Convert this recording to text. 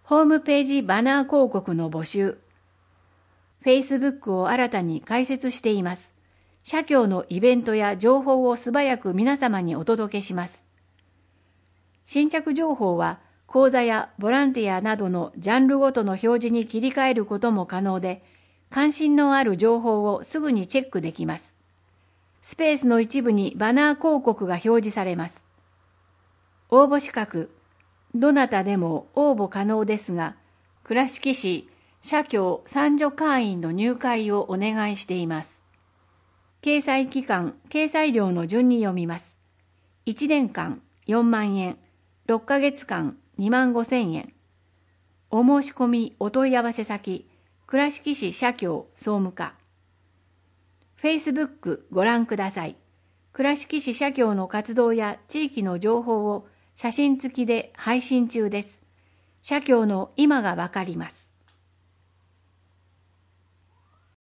ホームページバナー広告の募集。Facebook を新たに開設しています。社協のイベントや情報を素早く皆様にお届けします。新着情報は講座やボランティアなどのジャンルごとの表示に切り替えることも可能で、関心のある情報をすぐにチェックできます。スペースの一部にバナー広告が表示されます。応募資格。どなたでも応募可能ですが、倉敷市社協参助会員の入会をお願いしています。掲載期間、掲載料の順に読みます。1年間4万円、6ヶ月間2万5千円。お申し込みお問い合わせ先、倉敷市社協総務課。Facebook ご覧ください。倉敷市社協の活動や地域の情報を写真付きで配信中です。社協の今がわかります。